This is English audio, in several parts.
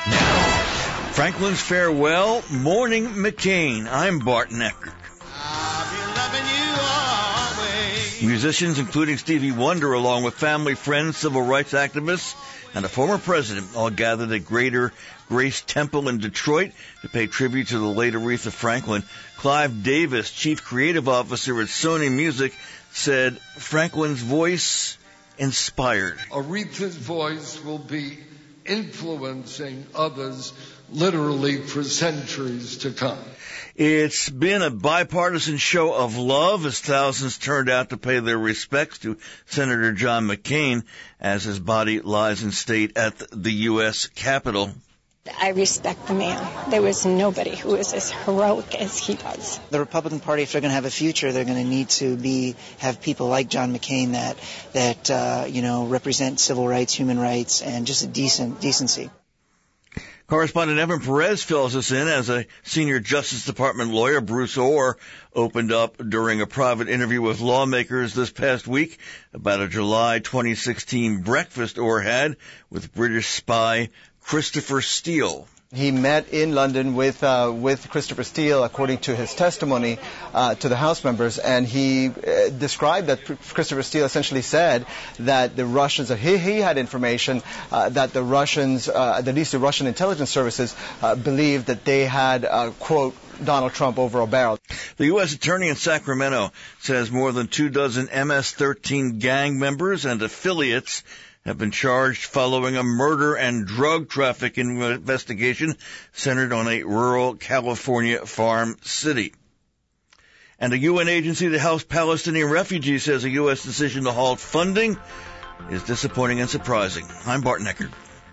Now, Franklin's Farewell, Morning McCain. I'm Bart Eckert. I'll be loving you always. Musicians, including Stevie Wonder, along with family, friends, civil rights activists, and a former president, all gathered at Greater Grace Temple in Detroit to pay tribute to the late Aretha Franklin. Clive Davis, chief creative officer at Sony Music, said Franklin's voice inspired. Aretha's voice will be influencing others literally for centuries to come. It's been a bipartisan show of love as thousands turned out to pay their respects to Senator John McCain as his body lies in state at the U.S. Capitol. I respect the man. There was nobody who was as heroic as he was. The Republican Party, if they're going to have a future, they're going to need to have people like John McCain that represent civil rights, human rights, and just a decency. Correspondent Evan Perez fills us in as a senior Justice Department lawyer. Bruce Orr opened up during a private interview with lawmakers this past week about a July 2016 breakfast Orr had with British spy Christopher Steele. He met in London with Christopher Steele, according to his testimony to the House members, and he described that Christopher Steele essentially said that the Russians, he had information that the Russians, at least the Russian intelligence services, believed that they had, quote, Donald Trump over a barrel. The U.S. Attorney in Sacramento says more than 24 MS-13 gang members and affiliates have been charged following a murder and drug trafficking investigation centered on a rural California farm city. And a UN agency that helps Palestinian refugees says a U.S. decision to halt funding is disappointing and surprising. I'm Bart Eckert.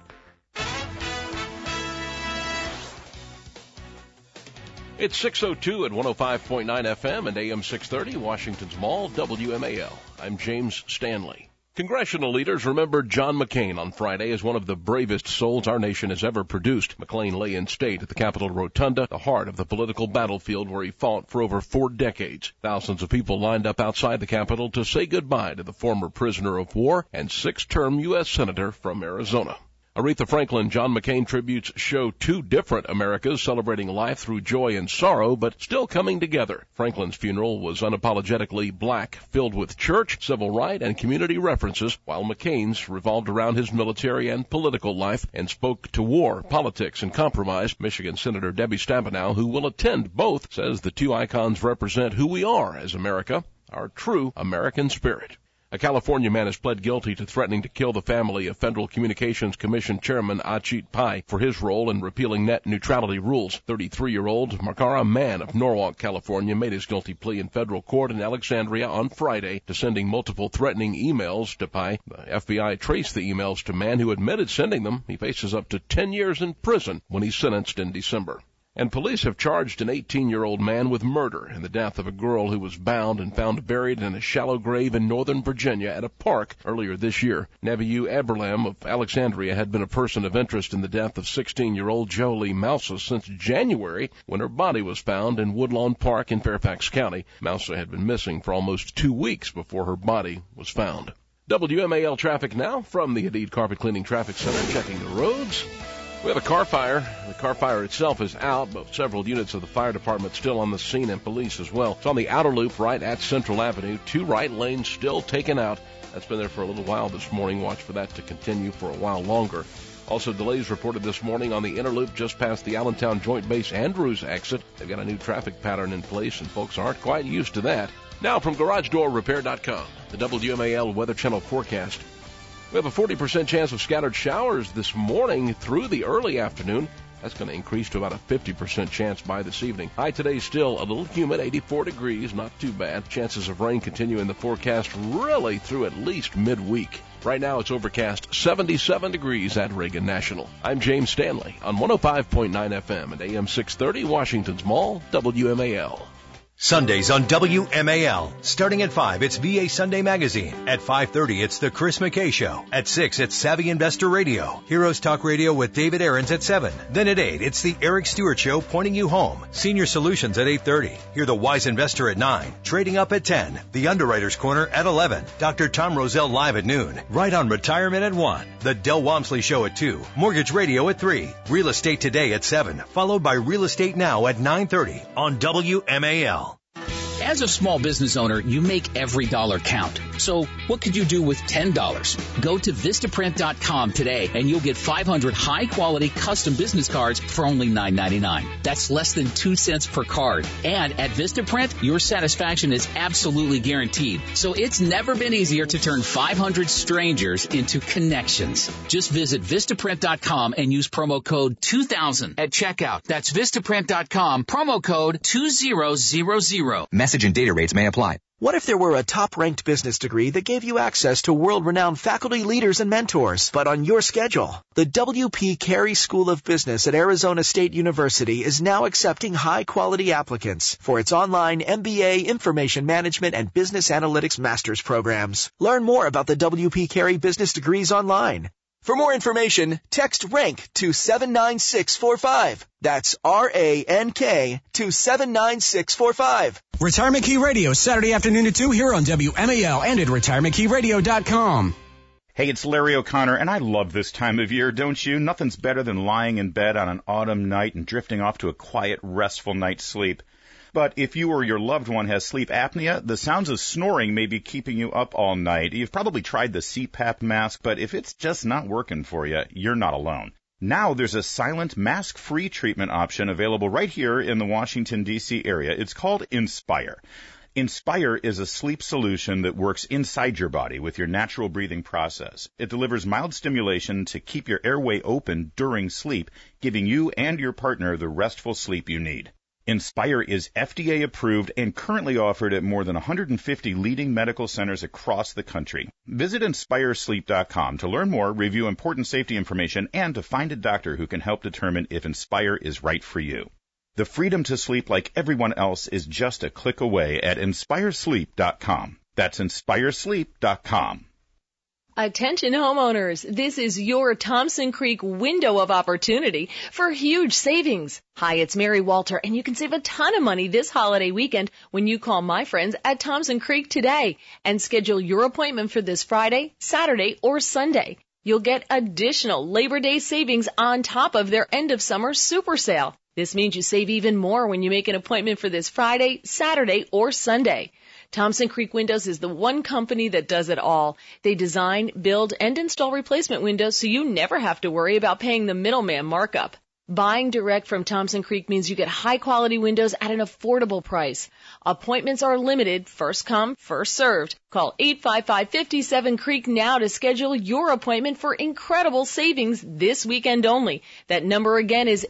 It's 6:02 at 105.9 FM and AM 630, Washington's Mall, WMAL. I'm James Stanley. Congressional leaders remembered John McCain on Friday as one of the bravest souls our nation has ever produced. McCain lay in state at the Capitol Rotunda, the heart of the political battlefield where he fought for over 4 decades. Thousands of people lined up outside the Capitol to say goodbye to the former prisoner of war and 6-term U.S. Senator from Arizona. Aretha Franklin John McCain tributes show 2 different Americas celebrating life through joy and sorrow, but still coming together. Franklin's funeral was unapologetically black, filled with church, civil right, and community references, while McCain's revolved around his military and political life and spoke to war, politics, and compromise. Michigan Senator Debbie Stabenow, who will attend both, says the 2 icons represent who we are as America, our true American spirit. A California man has pled guilty to threatening to kill the family of Federal Communications Commission Chairman Ajit Pai for his role in repealing net neutrality rules. 33-year-old Makara Mann of Norwalk, California, made his guilty plea in federal court in Alexandria on Friday to sending multiple threatening emails to Pai. The FBI traced the emails to Mann, who admitted sending them. He faces up to 10 years in prison when he's sentenced in December. And police have charged an 18-year-old man with murder in the death of a girl who was bound and found buried in a shallow grave in northern Virginia at a park earlier this year. Nebiu Abraham of Alexandria had been a person of interest in the death of 16-year-old Jolie Mousa since January, when her body was found in Woodlawn Park in Fairfax County. Mousa had been missing for almost 2 weeks before her body was found. WMAL traffic now from the Hadid Carpet Cleaning Traffic Center, checking the roads. We have a car fire. The car fire itself is out, but several units of the fire department still on the scene and police as well. It's on the outer loop right at Central Avenue. 2 right lanes still taken out. That's been there for a little while this morning. Watch for that to continue for a while longer. Also, delays reported this morning on the inner loop just past the Allentown Joint Base Andrews exit. They've got a new traffic pattern in place, and folks aren't quite used to that. Now from GarageDoorRepair.com, the WMAL Weather Channel forecast. We have a 40% chance of scattered showers this morning through the early afternoon. That's going to increase to about a 50% chance by this evening. High today still a little humid, 84 degrees, not too bad. Chances of rain continue in the forecast really through at least midweek. Right now it's overcast, 77 degrees at Reagan National. I'm James Stanley on 105.9 FM and AM 630, Washington's Mall, WMAL. Sundays on WMAL. Starting at 5, it's VA Sunday Magazine. At 5:30, it's The Chris McKay Show. At 6, it's Savvy Investor Radio. Heroes Talk Radio with David Aarons at 7. Then at 8, it's The Eric Stewart Show, Pointing You Home. Senior Solutions at 8:30. Hear The Wise Investor at 9. Trading Up at 10. The Underwriter's Corner at 11. Dr. Tom Roselle live at noon. Right on Retirement at 1. The Del Walmsley Show at 2. Mortgage Radio at 3. Real Estate Today at 7. Followed by Real Estate Now at 9:30 on WMAL. As a small business owner, you make every dollar count. So what could you do with $10? Go to Vistaprint.com today and you'll get 500 high-quality custom business cards for only $9.99. That's less than 2 cents per card. And at Vistaprint, your satisfaction is absolutely guaranteed. So it's never been easier to turn 500 strangers into connections. Just visit Vistaprint.com and use promo code 2000 at checkout. That's Vistaprint.com, promo code 2000. Message and data rates may apply. What if there were a top-ranked business degree that gave you access to world-renowned faculty, leaders, and mentors, but on your schedule? The W.P. Carey School of Business at Arizona State University is now accepting high-quality applicants for its online MBA, Information Management, and Business Analytics Master's programs. Learn more about the W.P. Carey business degrees online. For more information, text RANK to 79645. That's RANK to 79645. Retirement Key Radio, Saturday afternoon at 2 here on WMAL and at retirementkeyradio.com. Hey, it's Larry O'Connor, and I love this time of year, don't you? Nothing's better than lying in bed on an autumn night and drifting off to a quiet, restful night's sleep. But if you or your loved one has sleep apnea, the sounds of snoring may be keeping you up all night. You've probably tried the CPAP mask, but if it's just not working for you, you're not alone. Now there's a silent, mask-free treatment option available right here in the Washington, D.C. area. It's called Inspire. Inspire is a sleep solution that works inside your body with your natural breathing process. It delivers mild stimulation to keep your airway open during sleep, giving you and your partner the restful sleep you need. Inspire is FDA approved and currently offered at more than 150 leading medical centers across the country. Visit InspireSleep.com to learn more, review important safety information, and to find a doctor who can help determine if Inspire is right for you. The freedom to sleep like everyone else is just a click away at InspireSleep.com. That's InspireSleep.com. Attention homeowners, this is your Thompson Creek window of opportunity for huge savings. Hi, it's Mary Walter, and you can save a ton of money this holiday weekend when you call my friends at Thompson Creek today and schedule your appointment for this Friday, Saturday, or Sunday. You'll get additional Labor Day savings on top of their end of summer super sale. This means you save even more when you make an appointment for this Friday, Saturday, or Sunday. Thompson Creek Windows is the one company that does it all. They design, build, and install replacement windows so you never have to worry about paying the middleman markup. Buying direct from Thompson Creek means you get high-quality windows at an affordable price. Appointments are limited, first come, first served. Call 855-57-CREEK now to schedule your appointment for incredible savings this weekend only. That number again is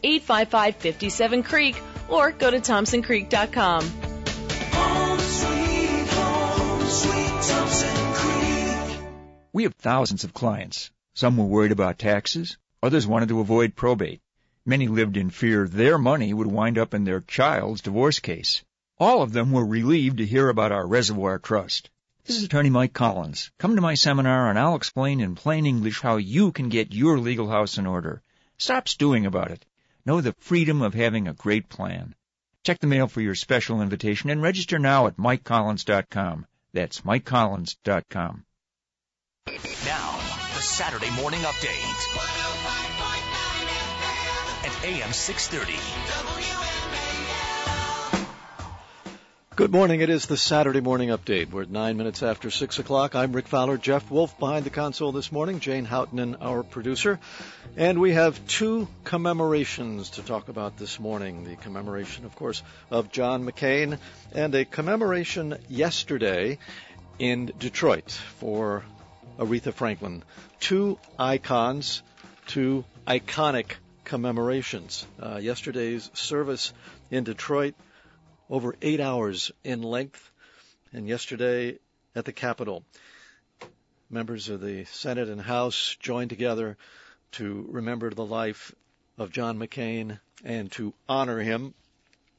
855-57-CREEK or go to ThompsonCreek.com. We have thousands of clients. Some were worried about taxes. Others wanted to avoid probate. Many lived in fear their money would wind up in their child's divorce case. All of them were relieved to hear about our Reservoir Trust. This is Attorney Mike Collins. Come to my seminar and I'll explain in plain English how you can get your legal house in order. Stop stewing about it. Know the freedom of having a great plan. Check the mail for your special invitation and register now at MikeCollins.com. That's MikeCollins.com. Now, the Saturday Morning Update at AM 630. Good morning. It is the Saturday Morning Update. We're at 9 minutes after 6 o'clock. I'm Rick Fowler. Jeff Wolf behind the console this morning. Jane Houghton, our producer. And we have two commemorations to talk about this morning. The commemoration, of course, of John McCain and a commemoration yesterday in Detroit for Aretha Franklin. Two icons, two iconic commemorations. Yesterday's service in Detroit, over 8 hours in length, and yesterday at the Capitol, members of the Senate and House joined together to remember the life of John McCain and to honor him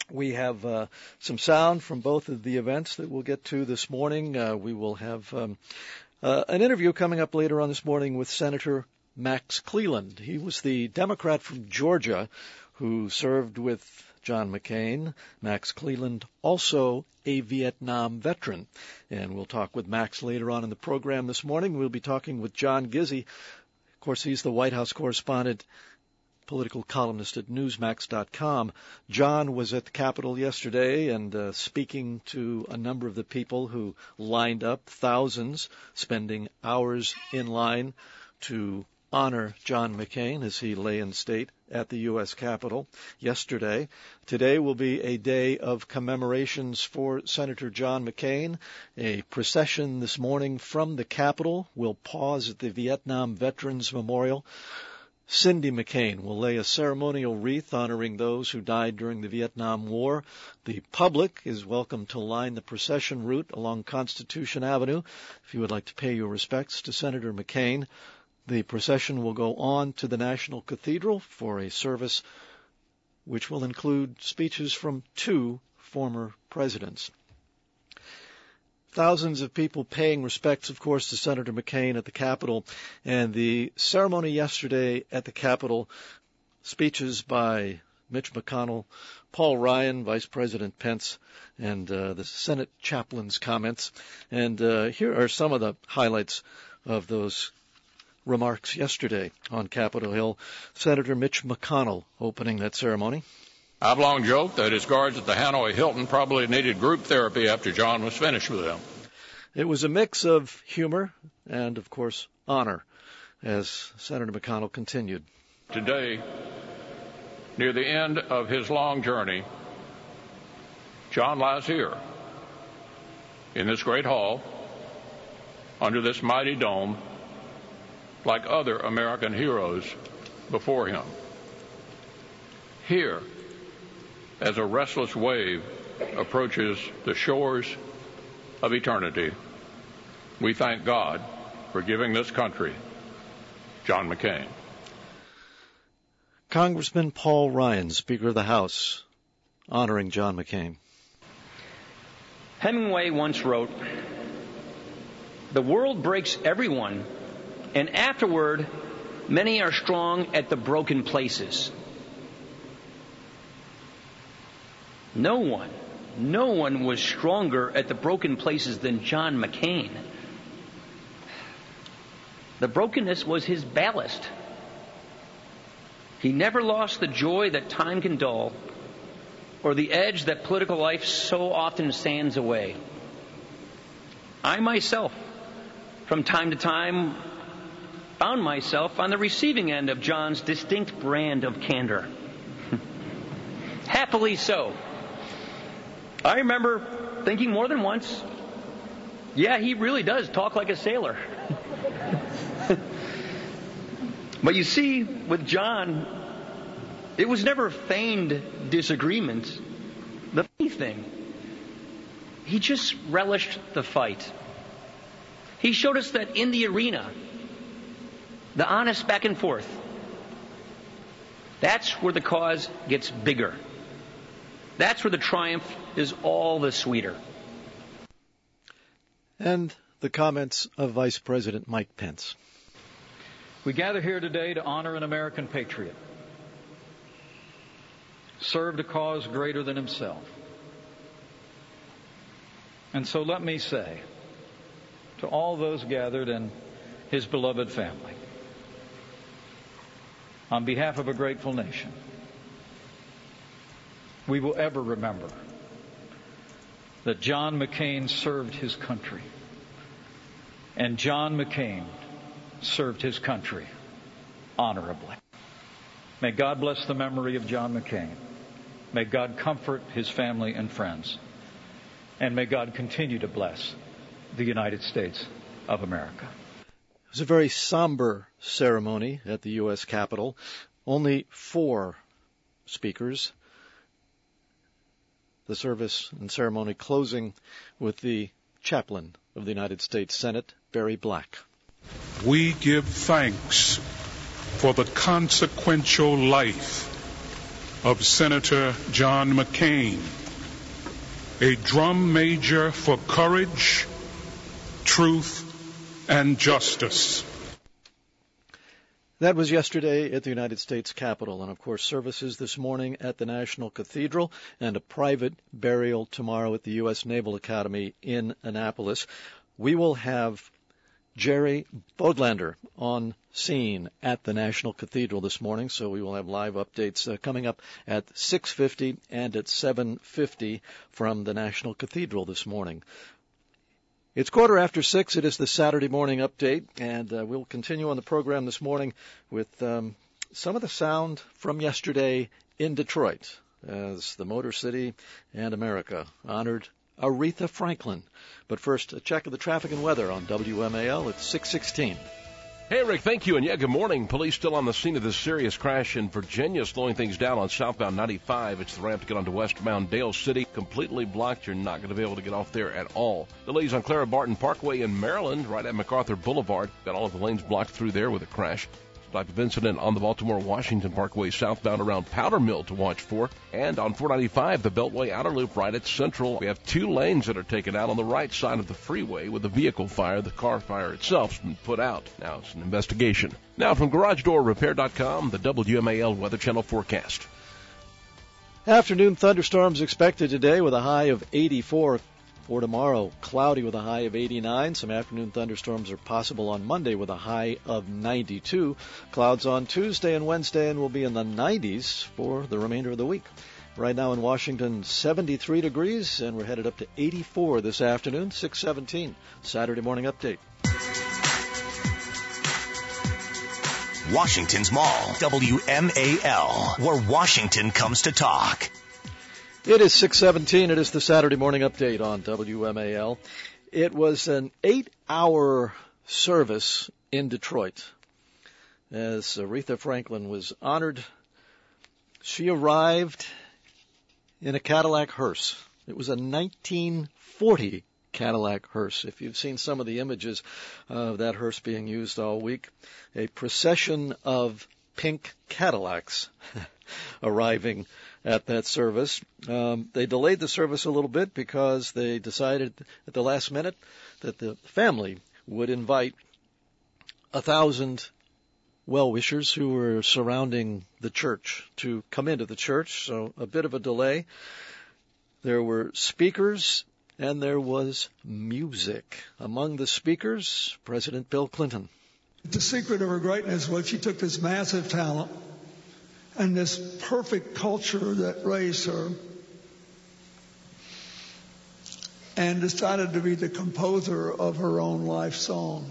We have some sound from both of the events that we'll get to this morning. We will have an interview coming up later on this morning with Senator Max Cleland. He was the Democrat from Georgia who served with John McCain. Max Cleland, also a Vietnam veteran. And we'll talk with Max later on in the program this morning. We'll be talking with John Gizzi. Of course, he's the White House correspondent, political columnist at Newsmax.com. John was at the Capitol yesterday and speaking to a number of the people who lined up, thousands, spending hours in line to honor John McCain as he lay in state at the U.S. Capitol yesterday. Today will be a day of commemorations for Senator John McCain. A procession this morning from the Capitol will pause at the Vietnam Veterans Memorial. Cindy McCain will lay a ceremonial wreath honoring those who died during the Vietnam War. The public is welcome to line the procession route along Constitution Avenue if you would like to pay your respects to Senator McCain. The procession will go on to the National Cathedral for a service which will include speeches from 2 former presidents. Thousands of people paying respects, of course, to Senator McCain at the Capitol. And the ceremony yesterday at the Capitol, speeches by Mitch McConnell, Paul Ryan, Vice President Pence, and the Senate chaplain's comments. And here are some of the highlights of those remarks yesterday on Capitol Hill. Senator Mitch McConnell opening that ceremony. I've long joked that his guards at the Hanoi Hilton probably needed group therapy after John was finished with them. It was a mix of humor and, of course, honor, as Senator McConnell continued. Today, near the end of his long journey, John lies here in this great hall, under this mighty dome, like other American heroes before him. Here, as a restless wave approaches the shores of eternity, we thank God for giving this country John McCain. Congressman Paul Ryan, Speaker of the House, honoring John McCain. Hemingway once wrote, "The world breaks everyone, and afterward, many are strong at the broken places." No one was stronger at the broken places than John McCain. The brokenness was his ballast. He never lost the joy that time can dull, or the edge that political life so often sands away. I myself, from time to time, found myself on the receiving end of John's distinct brand of candor. Happily so. I remember thinking more than once, yeah, he really does talk like a sailor. But you see, with John, it was never feigned disagreement. The funny thing, he just relished the fight. He showed us that in the arena, the honest back and forth, that's where the cause gets bigger. That's where the triumph is all the sweeter. And the comments of Vice President Mike Pence. We gather here today to honor an American patriot, served a cause greater than himself. And so let me say to all those gathered in his beloved family, on behalf of a grateful nation, we will ever remember that John McCain served his country, and John McCain served his country honorably. May God bless the memory of John McCain. May God comfort his family and friends. And may God continue to bless the United States of America. It was a very somber ceremony at the U.S. Capitol. Only 4 speakers. The service and ceremony closing with the chaplain of the United States Senate, Barry Black. We give thanks for the consequential life of Senator John McCain, a drum major for courage, truth, and justice. That was yesterday at the United States Capitol, and of course services this morning at the National Cathedral and a private burial tomorrow at the U.S. Naval Academy in Annapolis. We will have Jerry Bodlander on scene at the National Cathedral this morning, so we will have live updates coming up at 6:50 and at 7:50 from the National Cathedral this morning. It's 6:15. It is the Saturday morning update, and we'll continue on the program this morning with some of the sound from yesterday in Detroit as the Motor City and America honored Aretha Franklin. But first, a check of the traffic and weather on WMAL at 6:16. Hey, Rick, thank you. And yeah, good morning. Police still on the scene of this serious crash in Virginia, slowing things down on southbound 95. It's the ramp to get onto westbound Dale City. Completely blocked. You're not going to be able to get off there at all. Delays on Clara Barton Parkway in Maryland, right at MacArthur Boulevard. Got all of the lanes blocked through there with a crash. Type of incident on the Baltimore-Washington Parkway southbound around Powder Mill to watch for. And on 495, the Beltway Outer Loop right at Central. We have 2 lanes that are taken out on the right side of the freeway with a vehicle fire. The car fire itself has been put out. Now it's an investigation. Now from GarageDoorRepair.com, the WMAL Weather Channel forecast. Afternoon thunderstorms expected today with a high of 84. For tomorrow, cloudy with a high of 89. Some afternoon thunderstorms are possible on Monday with a high of 92. Clouds on Tuesday and Wednesday and will be in the 90s for the remainder of the week. Right now in Washington, 73 degrees, and we're headed up to 84 this afternoon, 6:17. Saturday morning update. Washington's Mall, WMAL, where Washington comes to talk. It is 6:17. It is the Saturday morning update on WMAL. It was an 8-hour service in Detroit as Aretha Franklin was honored. She arrived in a Cadillac hearse. It was a 1940 Cadillac hearse. If you've seen some of the images of that hearse being used all week, a procession of pink Cadillacs arriving at that service. They delayed the service a little bit because they decided at the last minute that the family would invite 1,000 well-wishers who were surrounding the church to come into the church, so a bit of a delay. There were speakers and there was music. Among the speakers, President Bill Clinton. The secret of her greatness was she took this massive talent and this perfect culture that raised her and decided to be the composer of her own life song.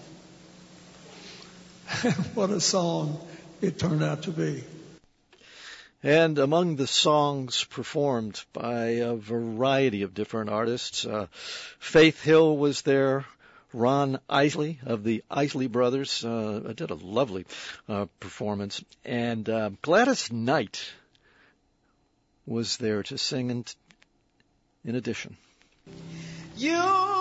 What a song it turned out to be. And among the songs performed by a variety of different artists, Faith Hill was there. Ron Isley of the Isley Brothers did a lovely performance. And Gladys Knight was there to sing in addition. You'll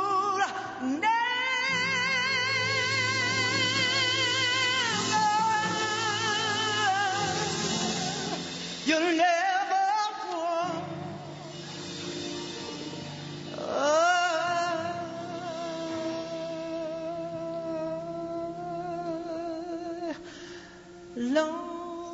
never walk alone.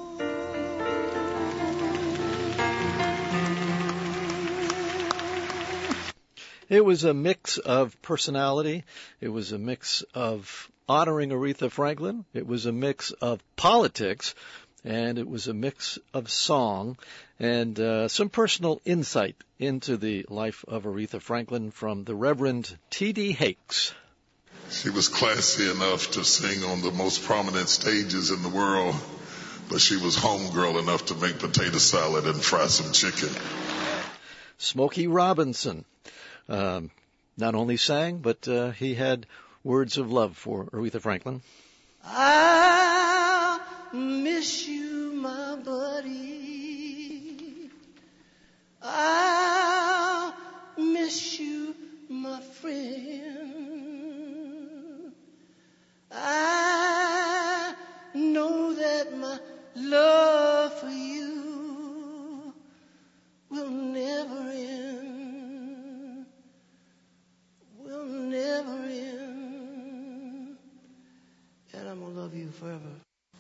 It was a mix of personality. It was a mix of honoring Aretha Franklin. It was a mix of politics. And it was a mix of song and some personal insight into the life of Aretha Franklin from the Reverend T.D. Hakes. She was classy enough to sing on the most prominent stages in the world, but she was homegirl enough to make potato salad and fry some chicken. Smokey Robinson not only sang, but he had words of love for Aretha Franklin. I'll miss you, my buddy. I'll miss you, my friend. I know that my love for you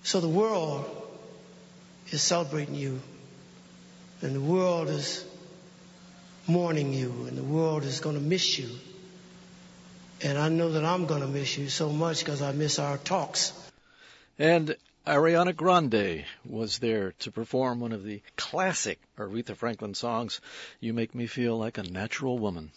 So the world is celebrating you, and the world is mourning you, and the world is going to miss you. And I know that I'm going to miss you so much because I miss our talks. And Ariana Grande was there to perform one of the classic Aretha Franklin songs, You Make Me Feel Like a Natural Woman.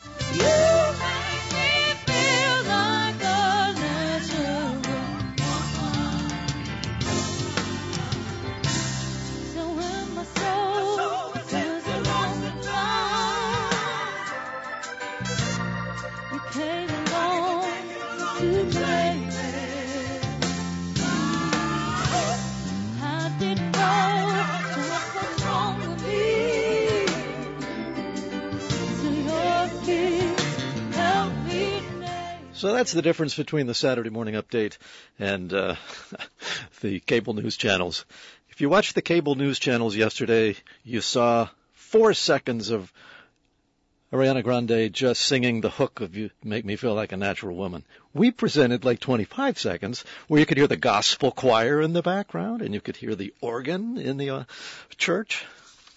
So that's the difference between the Saturday morning update and the cable news channels. If you watched the cable news channels yesterday, you saw 4 seconds of Ariana Grande just singing the hook of You Make Me Feel Like a Natural Woman. We presented like 25 seconds where you could hear the gospel choir in the background and you could hear the organ in the church.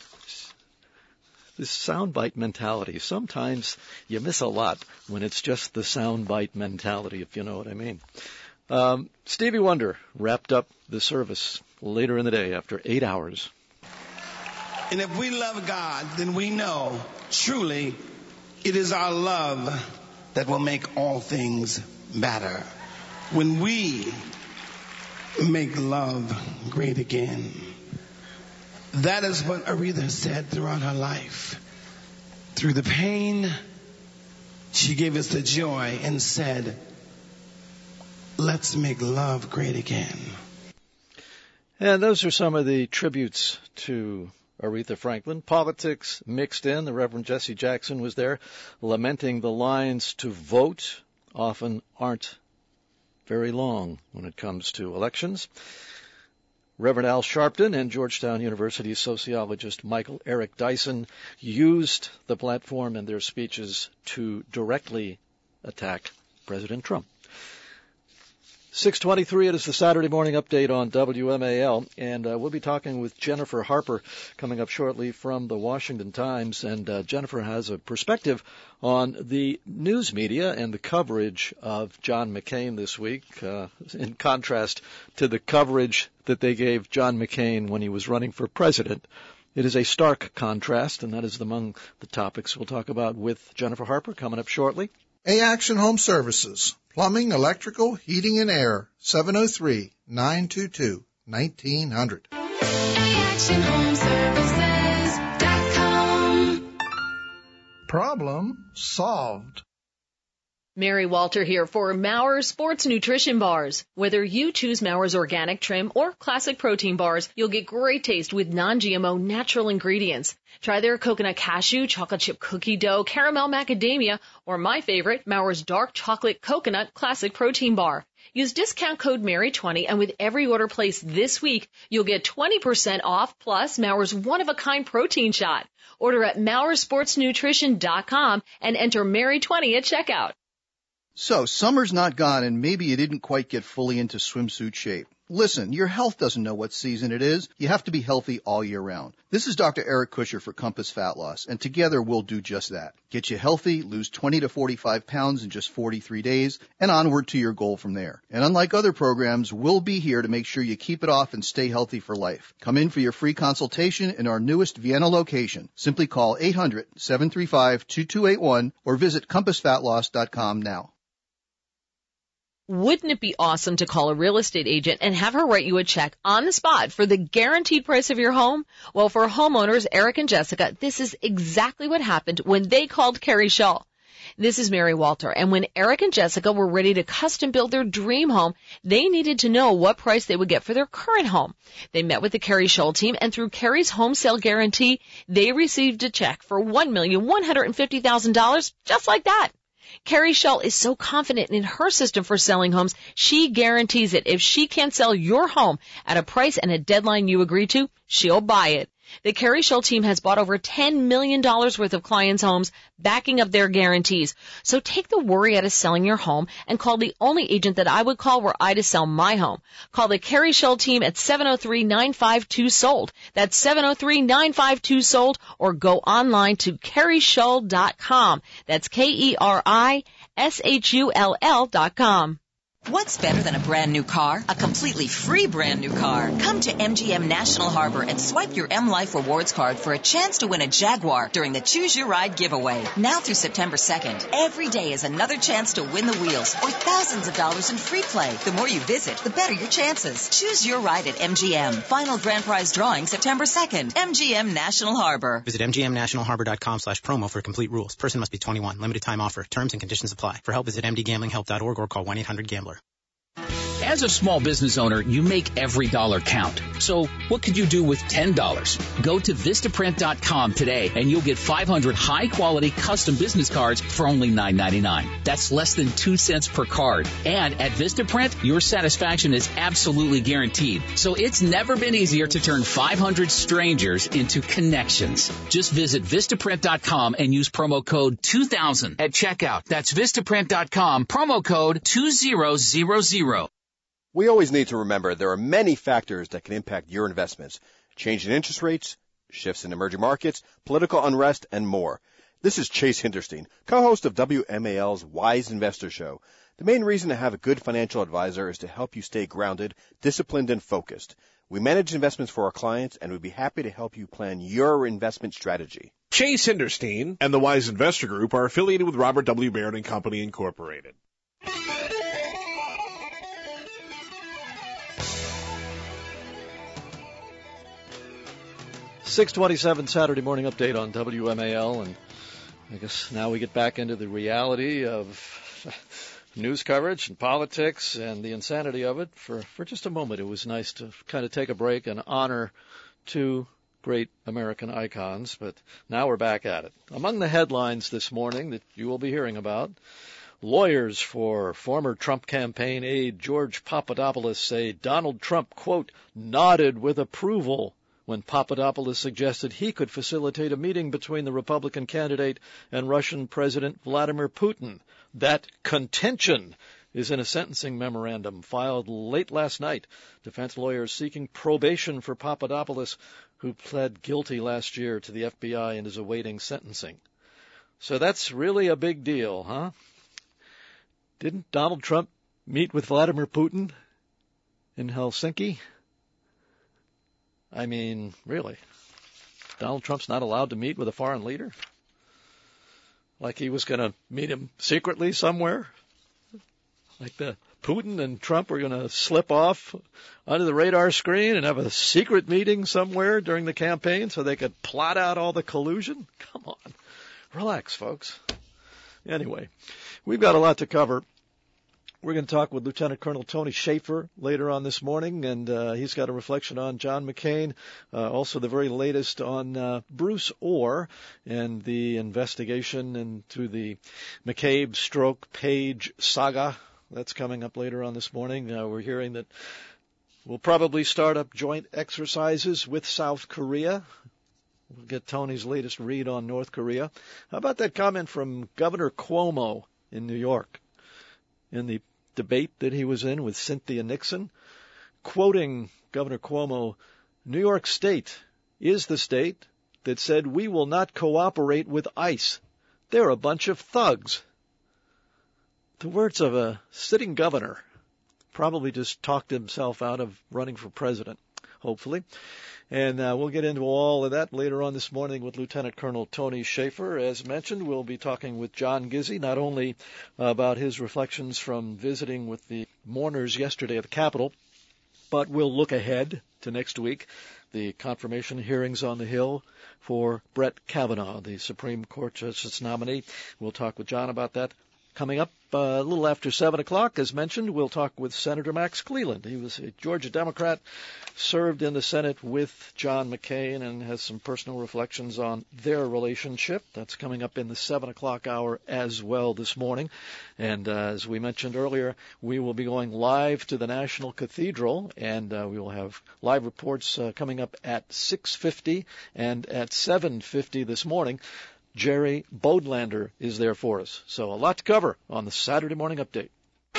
This soundbite mentality. Sometimes you miss a lot when it's just the soundbite mentality, if you know what I mean. Stevie Wonder wrapped up the service later in the day after 8 hours. And if we love God, then we know truly it is our love that will make all things better. When we make love great again. That is what Aretha said throughout her life. Through the pain, she gave us the joy and said, let's make love great again. And those are some of the tributes to Aretha Franklin. Politics mixed in. The Reverend Jesse Jackson was there lamenting the lines to vote often aren't very long when it comes to elections. Reverend Al Sharpton and Georgetown University sociologist Michael Eric Dyson used the platform and their speeches to directly attack President Trump. 6:23, it is the Saturday morning update on WMAL, and we'll be talking with Jennifer Harper coming up shortly from the Washington Times, and Jennifer has a perspective on the news media and the coverage of John McCain this week, in contrast to the coverage that they gave John McCain when he was running for president. It is a stark contrast, and that is among the topics we'll talk about with Jennifer Harper coming up shortly. A-Action Home Services, plumbing, electrical, heating, and air, 703-922-1900. ActionHomeServices.com. Problem solved. Mary Walter here for Maurer Sports Nutrition Bars. Whether you choose Maurer's organic trim or classic protein bars, you'll get great taste with non-GMO natural ingredients. Try their coconut cashew, chocolate chip cookie dough, caramel macadamia, or my favorite, Maurer's dark chocolate coconut classic protein bar. Use discount code MARY20, and with every order placed this week, you'll get 20% off plus Maurer's one-of-a-kind protein shot. Order at MaurerSportsNutrition.com and enter MARY20 at checkout. So, summer's not gone and maybe you didn't quite get fully into swimsuit shape. Listen, your health doesn't know what season it is. You have to be healthy all year round. This is Dr. Eric Kusher for Compass Fat Loss, and together we'll do just that. Get you healthy, lose 20 to 45 pounds in just 43 days, and onward to your goal from there. And unlike other programs, we'll be here to make sure you keep it off and stay healthy for life. Come in for your free consultation in our newest Vienna location. Simply call 800-735-2281 or visit compassfatloss.com now. Wouldn't it be awesome to call a real estate agent and have her write you a check on the spot for the guaranteed price of your home? Well, for homeowners Eric and Jessica, this is exactly what happened when they called Carrie Shaw. This is Mary Walter, and when Eric and Jessica were ready to custom build their dream home, they needed to know what price they would get for their current home. They met with the Carrie Shaw team, and through Carrie's home sale guarantee, they received a check for $1,150,000 just like that. Carrie Shull is so confident in her system for selling homes, she guarantees it. If she can't sell your home at a price and a deadline you agree to, she'll buy it. The Carey-Shull team has bought over $10 million worth of clients' homes, backing up their guarantees. So take the worry out of selling your home and call the only agent that I would call were I to sell my home. Call the Carey-Shull team at 703-952-SOLD. That's 703-952-SOLD, or go online to CareyShull.com. That's KERISHULL.com. What's better than a brand new car? A completely free brand new car. Come to MGM National Harbor and swipe your M Life Rewards card for a chance to win a Jaguar during the Choose Your Ride giveaway. Now through September 2nd, every day is another chance to win the wheels or thousands of dollars in free play. The more you visit, the better your chances. Choose your ride at MGM. Final grand prize drawing September 2nd. MGM National Harbor. Visit mgmnationalharbor.com/promo for complete rules. Person must be 21. Limited time offer. Terms and conditions apply. For help, visit mdgamblinghelp.org or call 1-800-GAMBLER. As a small business owner, you make every dollar count. So what could you do with $10? Go to Vistaprint.com today and you'll get 500 high-quality custom business cards for only $9.99. That's less than 2 cents per card. And at Vistaprint, your satisfaction is absolutely guaranteed. So it's never been easier to turn 500 strangers into connections. Just visit Vistaprint.com and use promo code 2000 at checkout. That's Vistaprint.com, promo code 2000. We always need to remember there are many factors that can impact your investments. Change in interest rates, shifts in emerging markets, political unrest, and more. This is Chase Hinterstein, co-host of WMAL's Wise Investor Show. The main reason to have a good financial advisor is to help you stay grounded, disciplined, and focused. We manage investments for our clients, and we'd be happy to help you plan your investment strategy. Chase Hinterstein and the Wise Investor Group are affiliated with Robert W. Baird & Company, Incorporated. 6:27 Saturday morning update on WMAL, and I guess now we get back into the reality of news coverage and politics and the insanity of it. For just a moment, it was nice to kind of take a break and honor two great American icons, but now we're back at it. Among the headlines this morning that you will be hearing about, lawyers for former Trump campaign aide George Papadopoulos say Donald Trump, quote, nodded with approval when Papadopoulos suggested he could facilitate a meeting between the Republican candidate and Russian President Vladimir Putin. That contention is in a sentencing memorandum filed late last night. Defense lawyers seeking probation for Papadopoulos, who pled guilty last year to the FBI and is awaiting sentencing. So that's really a big deal, huh? Didn't Donald Trump meet with Vladimir Putin in Helsinki? I mean, really? Donald Trump's not allowed to meet with a foreign leader? Like he was going to meet him secretly somewhere? Like the Putin and Trump were going to slip off under the radar screen and have a secret meeting somewhere during the campaign so they could plot out all the collusion? Come on. Relax, folks. Anyway, we've got a lot to cover. We're going to talk with Lieutenant Colonel Tony Shaffer later on this morning, and he's got a reflection on John McCain, also the very latest on Bruce Orr and the investigation into the McCabe-Page saga. That's coming up later on this morning. We're hearing that we'll probably start up joint exercises with South Korea. We'll get Tony's latest read on North Korea. How about that comment from Governor Cuomo in New York in the debate that he was in with Cynthia Nixon? Quoting Governor Cuomo, New York State is the state that said we will not cooperate with ICE. They're a bunch of thugs. The words of a sitting governor. Probably just talked himself out of running for president, hopefully. And we'll get into all of that later on this morning with Lieutenant Colonel Tony Shaffer. As mentioned, we'll be talking with John Gizzi, not only about his reflections from visiting with the mourners yesterday at the Capitol, but we'll look ahead to next week, the confirmation hearings on the Hill for Brett Kavanaugh, the Supreme Court Justice nominee. We'll talk with John about that. Coming up a little after 7 o'clock, as mentioned, we'll talk with Senator Max Cleland. He was a Georgia Democrat, served in the Senate with John McCain, and has some personal reflections on their relationship. That's coming up in the 7 o'clock hour as well this morning. And as we mentioned earlier, we will be going live to the National Cathedral, and we will have live reports coming up at 6:50 and at 7:50 this morning. Jerry Bodlander is there for us. So a lot to cover on the Saturday Morning Update.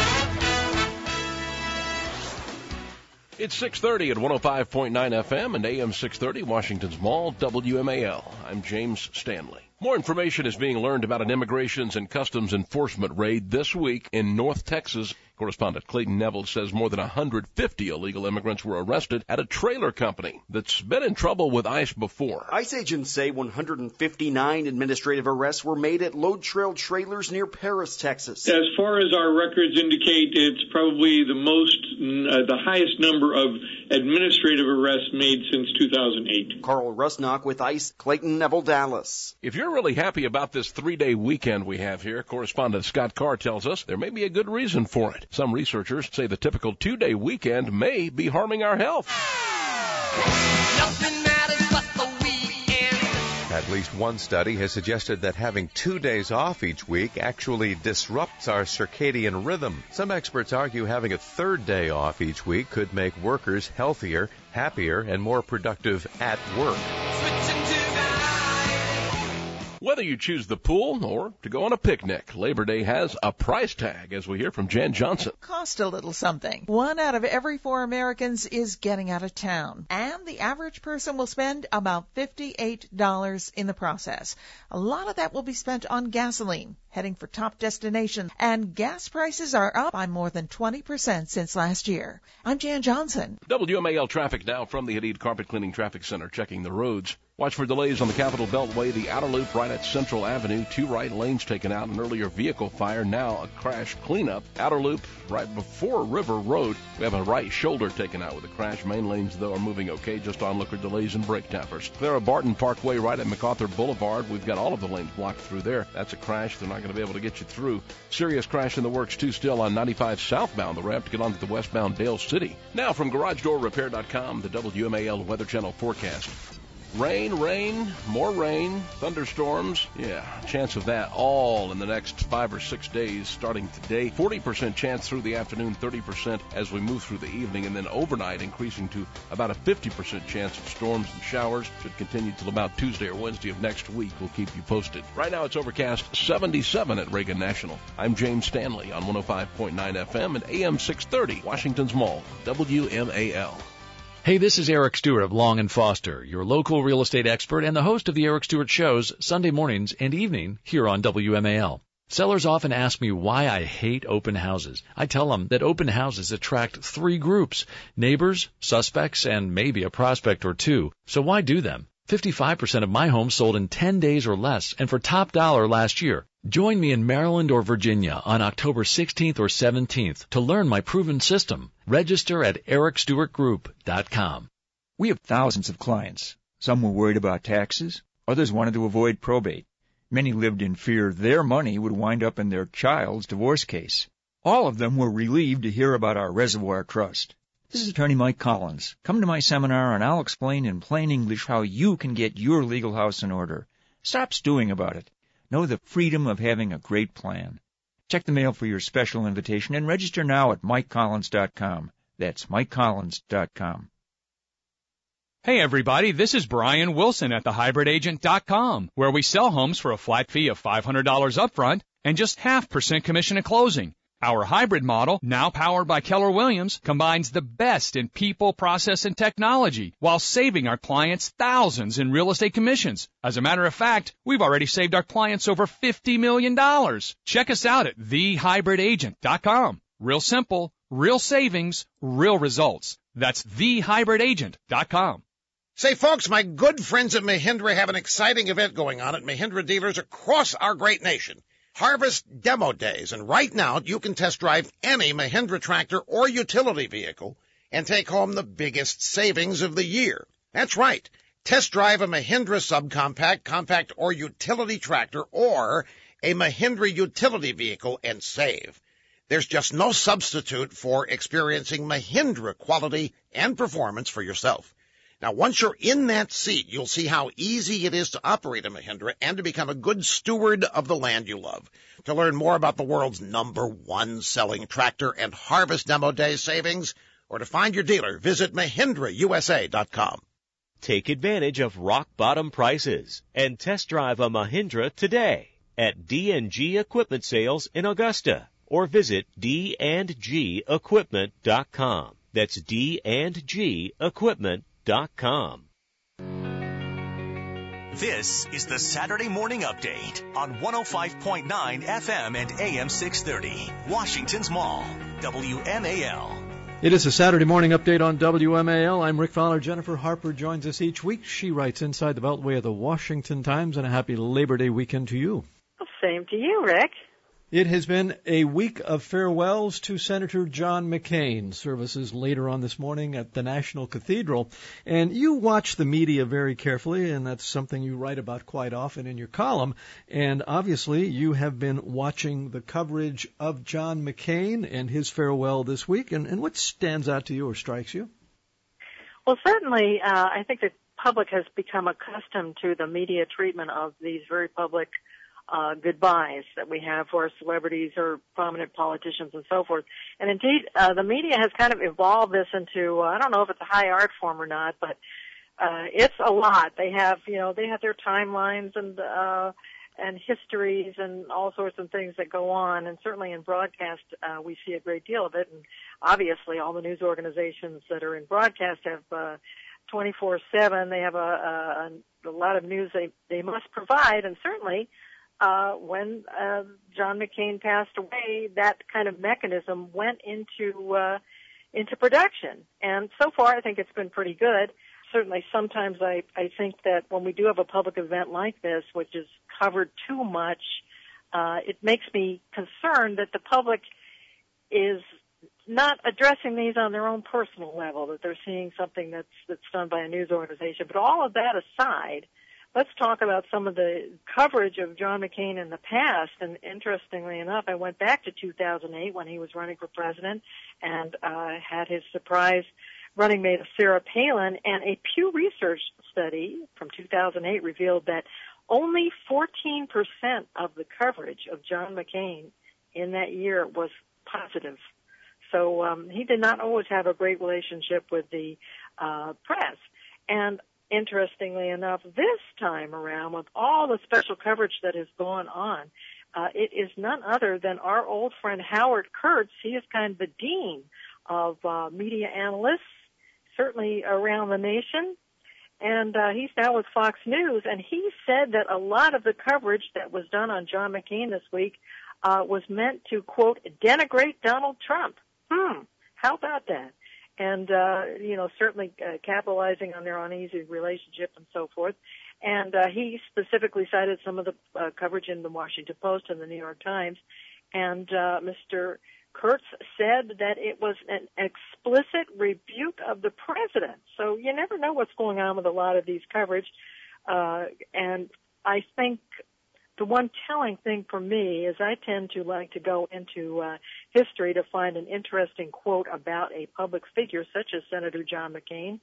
It's 6:30 at 105.9 FM and AM 630, Washington's Mall, WMAL. I'm James Stanley. More information is being learned about an Immigrations and Customs Enforcement raid this week in North Texas. Correspondent Clayton Neville says more than 150 illegal immigrants were arrested at a trailer company that's been in trouble with ICE before. ICE agents say 159 administrative arrests were made at Load Trail trailers near Paris, Texas. As far as our records indicate, it's probably the highest number of administrative arrests made since 2008. Carl Rusnock with ICE, Clayton Neville, Dallas. If you're really happy about this 3-day weekend we have here, correspondent Scott Carr tells us there may be a good reason for it. Some researchers say the typical 2-day weekend may be harming our health. Nothing matters but the weekend. At least one study has suggested that having 2 days off each week actually disrupts our circadian rhythm. Some experts argue having a third day off each week could make workers healthier, happier, and more productive at work. Whether you choose the pool or to go on a picnic, Labor Day has a price tag, as we hear from Jan Johnson. Cost a little something. 1 out of every 4 Americans is getting out of town, and the average person will spend about $58 in the process. A lot of that will be spent on gasoline, heading for top destinations, and gas prices are up by more than 20% since last year. I'm Jan Johnson. WMAL traffic now from the Hadid Carpet Cleaning Traffic Center, checking the roads. Watch for delays on the Capitol Beltway, the outer loop right at Central Avenue. 2 right lanes taken out, an earlier vehicle fire, now a crash cleanup. Outer loop right before River Road. We have a right shoulder taken out with a crash. Main lanes, though, are moving okay, just onlooker delays and brake tappers. Clara Barton Parkway right at MacArthur Boulevard. We've got all of the lanes blocked through there. That's a crash. They're not going to be able to get you through. Serious crash in the works, too, still on 95 southbound, the ramp to get onto the westbound Dale City. Now from GarageDoorRepair.com, the WMAL Weather Channel forecast. Rain, more rain, thunderstorms. Yeah, chance of that all in the next 5 or 6 days starting today. 40% chance through the afternoon, 30% as we move through the evening, and then overnight increasing to about a 50% chance of storms and showers. Should continue till about Tuesday or Wednesday of next week. We'll keep you posted. Right now it's overcast 77 at Reagan National. I'm James Stanley on 105.9 FM and AM 630, Washington's Mall, WMAL. Hey, this is Eric Stewart of Long & Foster, your local real estate expert and the host of the Eric Stewart Shows Sunday mornings and evening here on WMAL. Sellers often ask me why I hate open houses. I tell them that open houses attract 3 groups: neighbors, suspects, and maybe a prospect or 2. So why do them? 55% of my homes sold in 10 days or less, and for top dollar last year. Join me in Maryland or Virginia on October 16th or 17th to learn my proven system. Register at ericstewartgroup.com. We have thousands of clients. Some were worried about taxes. Others wanted to avoid probate. Many lived in fear their money would wind up in their child's divorce case. All of them were relieved to hear about our Reservoir Trust. This is Attorney Mike Collins. Come to my seminar and I'll explain in plain English how you can get your legal house in order. Stop stewing about it. Know the freedom of having a great plan. Check the mail for your special invitation and register now at MikeCollins.com. That's MikeCollins.com. Hey everybody, this is Brian Wilson at thehybridagent.com, where we sell homes for a flat fee of $500 upfront and just 0.5% commission at closing. Our hybrid model, now powered by Keller Williams, combines the best in people, process, and technology while saving our clients thousands in real estate commissions. As a matter of fact, we've already saved our clients over $50 million. Check us out at thehybridagent.com. Real simple, real savings, real results. That's thehybridagent.com. Say, folks, my good friends at Mahindra have an exciting event going on at Mahindra dealers across our great nation. Harvest Demo Days, and right now you can test drive any Mahindra tractor or utility vehicle and take home the biggest savings of the year. That's right. Test drive a Mahindra subcompact, compact, or utility tractor or a Mahindra utility vehicle and save. There's just no substitute for experiencing Mahindra quality and performance for yourself. Now, once you're in that seat, you'll see how easy it is to operate a Mahindra and to become a good steward of the land you love. To learn more about the world's #1 selling tractor and Harvest Demo Day savings, or to find your dealer, visit MahindraUSA.com. Take advantage of rock-bottom prices and test drive a Mahindra today at D&G Equipment Sales in Augusta, or visit dandgequipment.com. That's dandgequipment.com. This is the Saturday Morning Update on 105.9 FM and AM 630, Washington's Mall, WMAL. It is a Saturday morning update on WMAL. I'm Rick Fowler. Jennifer Harper joins us each week. She writes inside the Beltway of the Washington Times, and a happy Labor Day weekend to you. Well, same to you, Rick. It has been a week of farewells to Senator John McCain. Services later on this morning at the National Cathedral. And you watch the media very carefully, and that's something you write about quite often in your column. And obviously, you have been watching the coverage of John McCain and his farewell this week. And what stands out to you or strikes you? Well, certainly, I think the public has become accustomed to the media treatment of these very public goodbyes that we have for celebrities or prominent politicians and so forth. And indeed, the media has kind of evolved this into, I don't know if it's a high art form or not, but it's a lot. They have, they have their timelines and histories and all sorts of things that go on. And certainly in broadcast, we see a great deal of it. And obviously, all the news organizations that are in broadcast have 24/7. They have a lot of news they must provide, and certainly when John McCain passed away, that kind of mechanism went into production. And so far, I think it's been pretty good. Certainly, sometimes I think that when we do have a public event like this, which is covered too much, it makes me concerned that the public is not addressing these on their own personal level, that they're seeing something that's done by a news organization. But all of that aside, let's talk about some of the coverage of John McCain in the past. And interestingly enough, I went back to 2008 when he was running for president and had his surprise running mate of Sarah Palin. And a Pew Research study from 2008 revealed that only 14% of the coverage of John McCain in that year was positive. So he did not always have a great relationship with the press. And interestingly enough, this time around, with all the special coverage that has gone on, it is none other than our old friend Howard Kurtz. He is kind of the dean of media analysts, certainly around the nation. And he's now with Fox News. And he said that a lot of the coverage that was done on John McCain this week was meant to, quote, denigrate Donald Trump. How about that? And, certainly capitalizing on their uneasy relationship and so forth. And he specifically cited some of the coverage in the Washington Post and the New York Times. And Mr. Kurtz said that it was an explicit rebuke of the president. So you never know what's going on with a lot of these coverage. And I think the one telling thing for me is I tend to like to go into history to find an interesting quote about a public figure such as Senator John McCain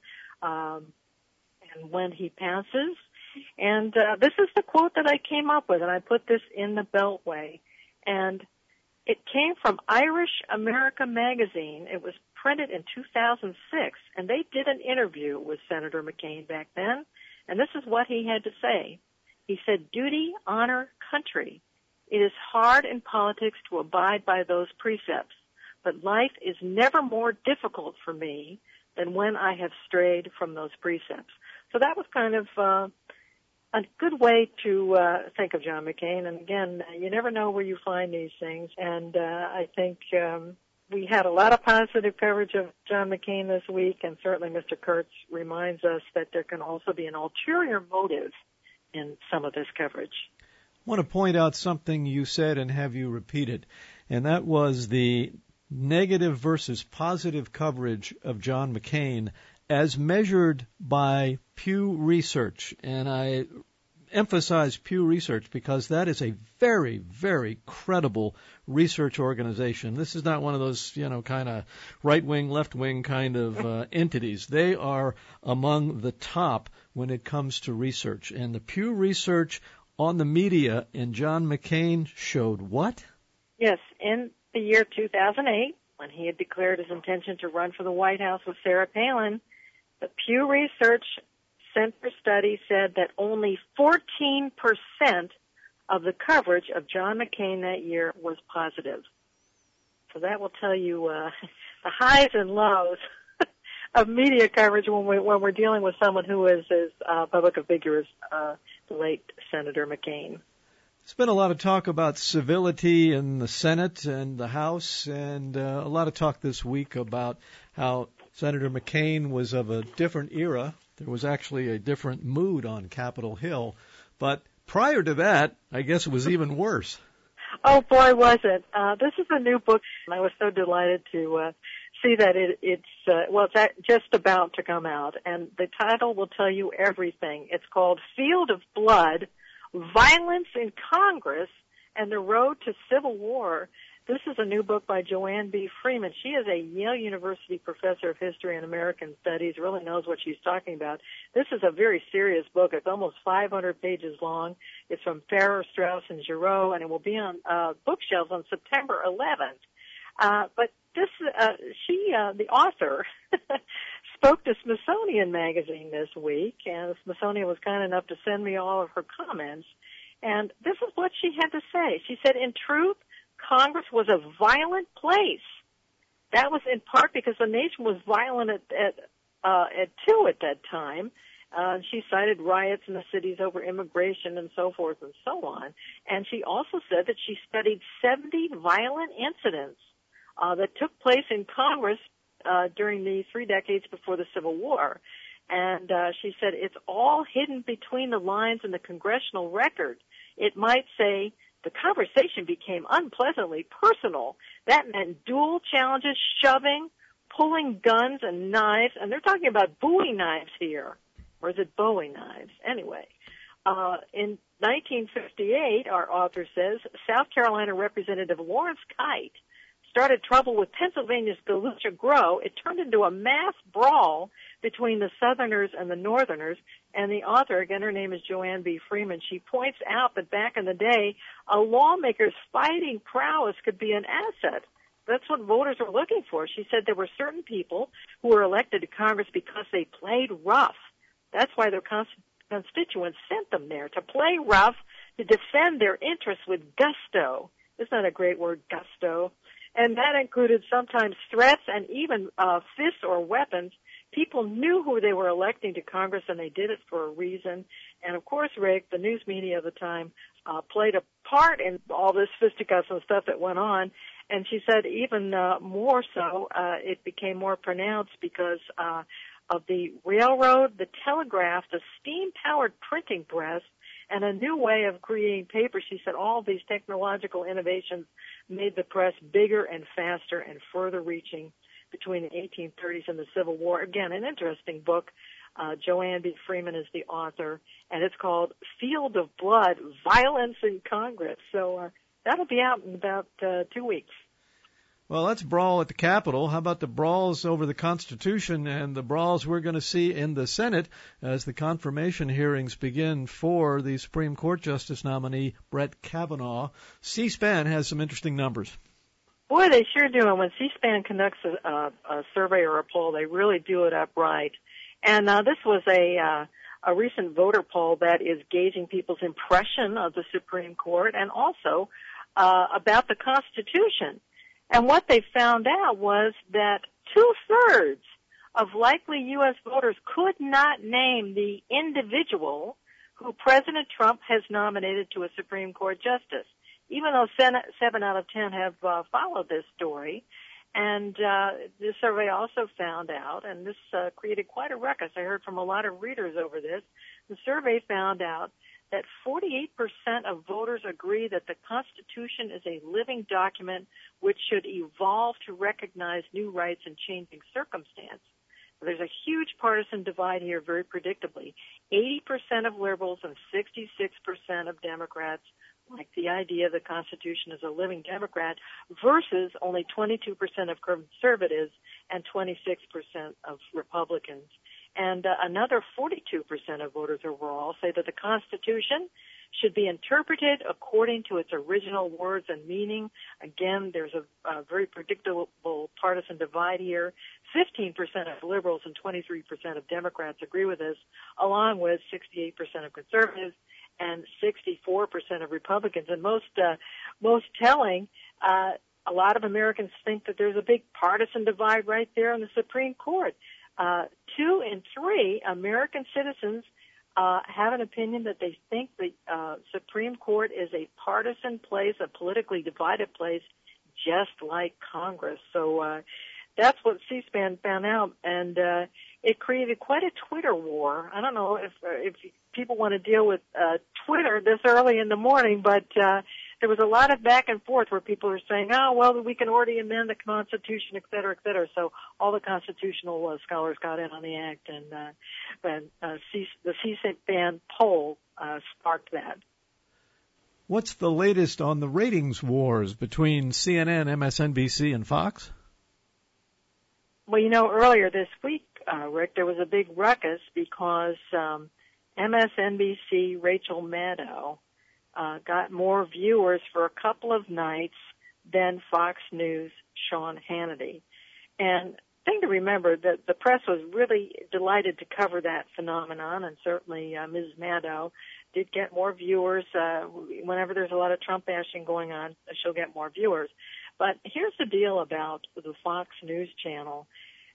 and when he passes. And this is the quote that I came up with, and I put this in the Beltway. And it came from Irish America magazine. It was printed in 2006, and they did an interview with Senator McCain back then. And this is what he had to say. He said, "Duty, honor, country. It is hard in politics to abide by those precepts, but life is never more difficult for me than when I have strayed from those precepts." So that was kind of a good way to think of John McCain. And again, you never know where you find these things. And I think we had a lot of positive coverage of John McCain this week, and certainly Mr. Kurtz reminds us that there can also be an ulterior motive in some of this coverage. I want to point out something you said and have you repeated, and that was the negative versus positive coverage of John McCain as measured by Pew Research. And I emphasize Pew Research because that is a very, very credible research organization. This is not one of those, kind of right-wing, left-wing kind of entities. They are among the top when it comes to research. And the Pew Research on the media in John McCain showed what? Yes, in the year 2008, when he had declared his intention to run for the White House with Sarah Palin, the Pew Research Center study said that only 14% of the coverage of John McCain that year was positive. So that will tell you the highs and lows of media coverage when we're dealing with someone who is as public a figure as the late Senator McCain. There's been a lot of talk about civility in the Senate and the House, and a lot of talk this week about how Senator McCain was of a different era. There was actually a different mood on Capitol Hill. But prior to that, I guess it was even worse. Oh, boy, was it. This is a new book, and I was so delighted to see that it's just about to come out. And the title will tell you everything. It's called Field of Blood, Violence in Congress and the Road to Civil War. This is a new book by Joanne B. Freeman. She is a Yale University professor of history and American studies, really knows what she's talking about. This is a very serious book. It's almost 500 pages long. It's from Farrar, Straus, and Giroux, and it will be on bookshelves on September 11th. But this, the author, spoke to Smithsonian Magazine this week, and the Smithsonian was kind enough to send me all of her comments. And this is what she had to say. She said, in truth, Congress was a violent place. That was in part because the nation was violent at that time. She cited riots in the cities over immigration and so forth and so on. And she also said that she studied 70 violent incidents that took place in Congress during the 3 decades before the Civil War. And she said it's all hidden between the lines in the congressional record. It might say, the conversation became unpleasantly personal. That meant dual challenges, shoving, pulling guns and knives, and they're talking about Bowie knives here. Or is it Bowie knives? Anyway, in 1958, our author says, South Carolina Representative Lawrence Kite started trouble with Pennsylvania's Galusha Grow. It turned into a mass brawl between the Southerners and the Northerners. And the author, again, her name is Joanne B. Freeman, she points out that back in the day, a lawmaker's fighting prowess could be an asset. That's what voters were looking for. She said there were certain people who were elected to Congress because they played rough. That's why their constituents sent them there, to play rough, to defend their interests with gusto. Isn't that a great word, gusto? And that included sometimes threats and even fists or weapons. People knew who they were electing to Congress, and they did it for a reason. And, of course, Rick, the news media of the time played a part in all this fisticuffs and stuff that went on. And she said even more so, it became more pronounced because of the railroad, the telegraph, the steam-powered printing press, and a new way of creating paper. She said all these technological innovations made the press bigger and faster and further reaching between the 1830s and the Civil War. Again, an interesting book. Joanne B. Freeman is the author, and it's called Field of Blood, Violence in Congress. So that'll be out in about 2 weeks. Well, that's brawl at the Capitol. How about the brawls over the Constitution and the brawls we're going to see in the Senate as the confirmation hearings begin for the Supreme Court Justice nominee Brett Kavanaugh? C-SPAN has some interesting numbers. Boy, they sure do. And when C-SPAN conducts a survey or a poll, they really do it up right. And this was a recent voter poll that is gauging people's impression of the Supreme Court and also about the Constitution. And what they found out was that 2/3 of likely U.S. voters could not name the individual who President Trump has nominated to a Supreme Court justice, even though 7 out of 10 have followed this story. And the survey also found out, and this created quite a ruckus. I heard from a lot of readers over this. The survey found out that 48% of voters agree that the Constitution is a living document which should evolve to recognize new rights in changing circumstance. There's a huge partisan divide here, very predictably. 80% of liberals and 66% of Democrats like the idea the Constitution is a living Democrat versus only 22% of conservatives and 26% of Republicans. And another 42% of voters overall say that the Constitution should be interpreted according to its original words and meaning. Again, there's a very predictable partisan divide here. 15% of liberals and 23% of Democrats agree with this, along with 68% of conservatives and 64% of Republicans. And most telling, a lot of Americans think that there's a big partisan divide right there in the Supreme Court. 2 in 3 American citizens have an opinion that they think the Supreme Court is a partisan place, a politically divided place, just like Congress. So that's what C-SPAN found out, and it created quite a Twitter war. I don't know if people want to deal with Twitter this early in the morning, but there was a lot of back and forth where people are saying, oh, well, we can already amend the Constitution, et cetera, et cetera. So all the constitutional scholars got in on the act, and the C-SPAN poll sparked that. What's the latest on the ratings wars between CNN, MSNBC, and Fox? Well, earlier this week, Rick, there was a big ruckus because MSNBC Rachel Maddow got more viewers for a couple of nights than Fox News Sean Hannity. And thing to remember that the press was really delighted to cover that phenomenon, and certainly Ms. Maddow did get more viewers. Whenever there's a lot of Trump bashing going on, she'll get more viewers. But here's the deal about the Fox News Channel.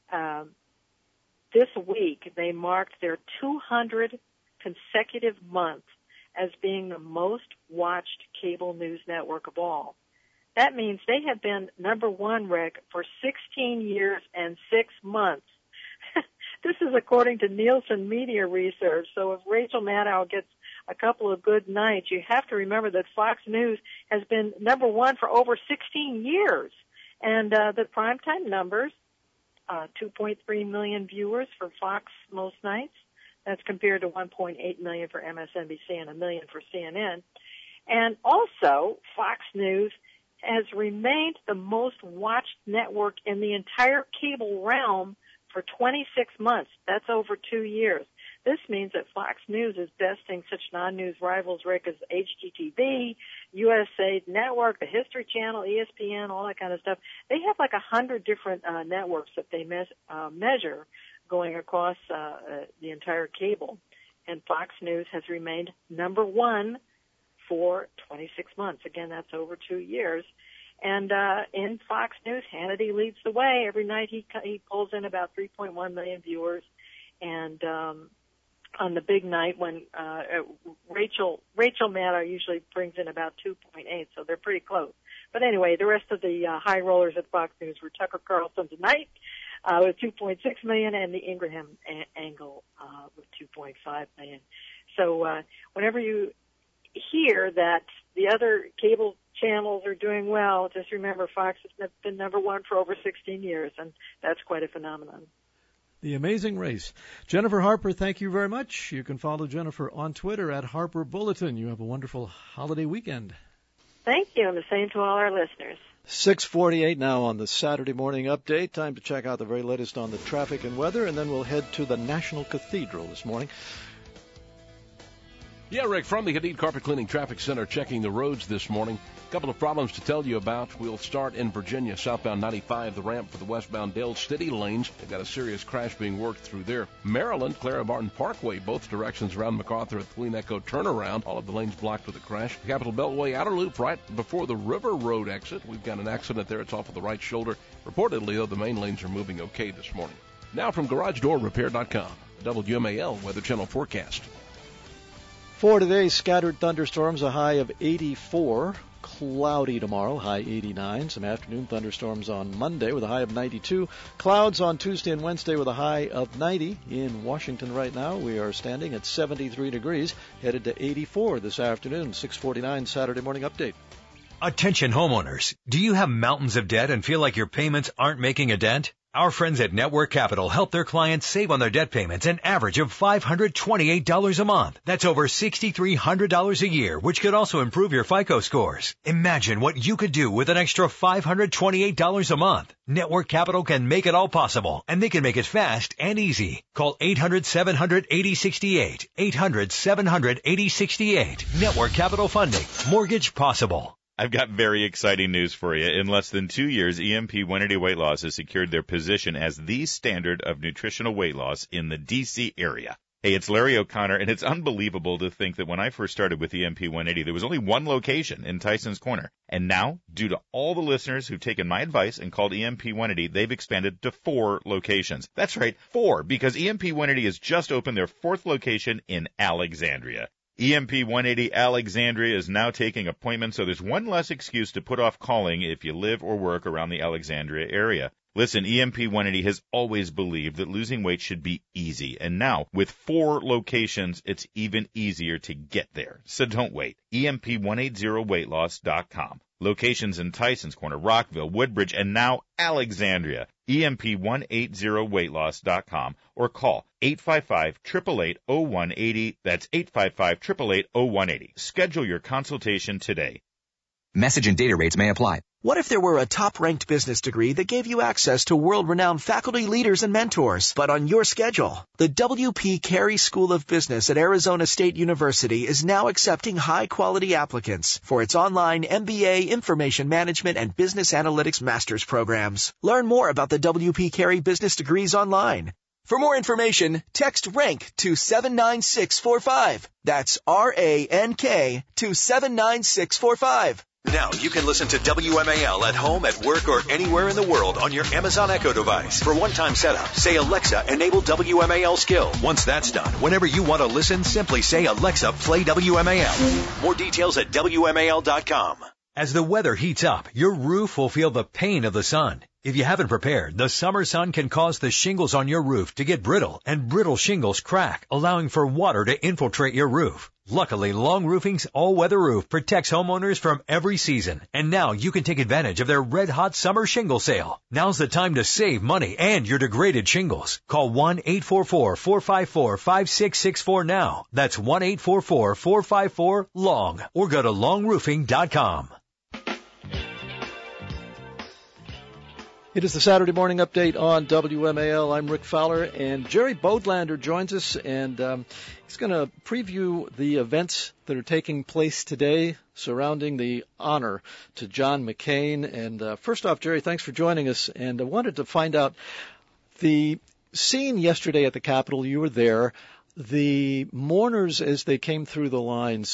This week, they marked their 200 consecutive month as being the most watched cable news network of all. That means they have been number one, Rick, for 16 years and 6 months. This is according to Nielsen Media Research. So if Rachel Maddow gets a couple of good nights, you have to remember that Fox News has been number one for over 16 years. And the primetime numbers, 2.3 million viewers for Fox most nights. That's compared to 1.8 million for MSNBC and 1 million for CNN. And also, Fox News has remained the most watched network in the entire cable realm for 26 months. That's over 2 years. This means that Fox News is besting such non-news rivals, Rick, as HGTV, USA Network, the History Channel, ESPN, all that kind of stuff. They have like 100 different networks that they measure going across the entire cable. And Fox News has remained number one for 26 months. Again, that's over 2 years. And in Fox News, Hannity leads the way. Every night he pulls in about 3.1 million viewers. And on the big night when Rachel Maddow usually brings in about 2.8, so they're pretty close. But anyway, the rest of the high rollers at Fox News were Tucker Carlson tonight with 2.6 million, and the Ingraham Angle with 2.5 million. So whenever you hear that the other cable channels are doing well, just remember Fox has been number one for over 16 years, and that's quite a phenomenon. The Amazing Race. Jennifer Harper, thank you very much. You can follow Jennifer on Twitter at Harper Bulletin. You have a wonderful holiday weekend. Thank you, and the same to all our listeners. 6:48 now on the Saturday morning update. Time to check out the very latest on the traffic and weather, and then we'll head to the National Cathedral this morning. Yeah, Rick, from the Hadid Carpet Cleaning Traffic Center, checking the roads this morning. A couple of problems to tell you about. We'll start in Virginia, southbound 95, the ramp for the westbound Dale City lanes. They've got a serious crash being worked through there. Maryland, Clara Barton Parkway, both directions around MacArthur at the Queen Echo turnaround. All of the lanes blocked with a crash. Capitol Beltway outer loop right before the River Road exit. We've got an accident there. It's off of the right shoulder. Reportedly, though, the main lanes are moving okay this morning. Now from GarageDoorRepair.com, WMAL Weather Channel forecast. For today, scattered thunderstorms, a high of 84. Cloudy tomorrow, high 89. Some afternoon thunderstorms on Monday with a high of 92. Clouds on Tuesday and Wednesday with a high of 90. In Washington right now, we are standing at 73 degrees, headed to 84 this afternoon. 6:49 Saturday morning update. Attention homeowners. Do you have mountains of debt and feel like your payments aren't making a dent? Our friends at Network Capital help their clients save on their debt payments an average of $528 a month. That's over $6,300 a year, which could also improve your FICO scores. Imagine what you could do with an extra $528 a month. Network Capital can make it all possible, and they can make it fast and easy. Call 800-700-8068. 800-700-8068. Network Capital Funding. Mortgage possible. I've got very exciting news for you. In less than 2 years, EMP 180 Weight Loss has secured their position as the standard of nutritional weight loss in the D.C. area. Hey, it's Larry O'Connor, and it's unbelievable to think that when I first started with EMP 180, there was only one location in Tyson's Corner. And now, due to all the listeners who've taken my advice and called EMP 180, they've expanded to 4 locations. That's right, 4, because EMP 180 has just opened their 4th location in Alexandria. EMP 180 Alexandria is now taking appointments, so there's one less excuse to put off calling if you live or work around the Alexandria area. Listen, EMP 180 has always believed that losing weight should be easy, and now, with 4 locations, it's even easier to get there. So don't wait. EMP180weightloss.com. Locations in Tysons Corner, Rockville, Woodbridge, and now Alexandria. EMP180weightloss.com or call 855-888-0180. That's 855-888-0180. Schedule your consultation today. Message and data rates may apply. What if there were a top-ranked business degree that gave you access to world-renowned faculty, leaders, and mentors, but on your schedule? The W.P. Carey School of Business at Arizona State University is now accepting high-quality applicants for its online MBA, Information Management, and Business Analytics Master's programs. Learn more about the W.P. Carey business degrees online. For more information, text RANK to 79645. That's RANK to 79645. Now you can listen to WMAL at home, at work, or anywhere in the world on your Amazon Echo device. For one-time setup, say Alexa, enable WMAL skill. Once that's done, whenever you want to listen, simply say Alexa, play WMAL. More details at WMAL.com. As the weather heats up, your roof will feel the pain of the sun. If you haven't prepared, the summer sun can cause the shingles on your roof to get brittle, and brittle shingles crack, allowing for water to infiltrate your roof. Luckily, Long Roofing's all-weather roof protects homeowners from every season, and now you can take advantage of their red-hot summer shingle sale. Now's the time to save money and your degraded shingles. Call 1-844-454-5664 now. That's 1-844-454-LONG, or go to longroofing.com. It is the Saturday morning update on WMAL. I'm Rick Fowler, and Jerry Bodlander joins us, and he's going to preview the events that are taking place today surrounding the honor to John McCain. And first off, Jerry, thanks for joining us, and I wanted to find out the scene yesterday at the Capitol. You were there. The mourners, as they came through the lines,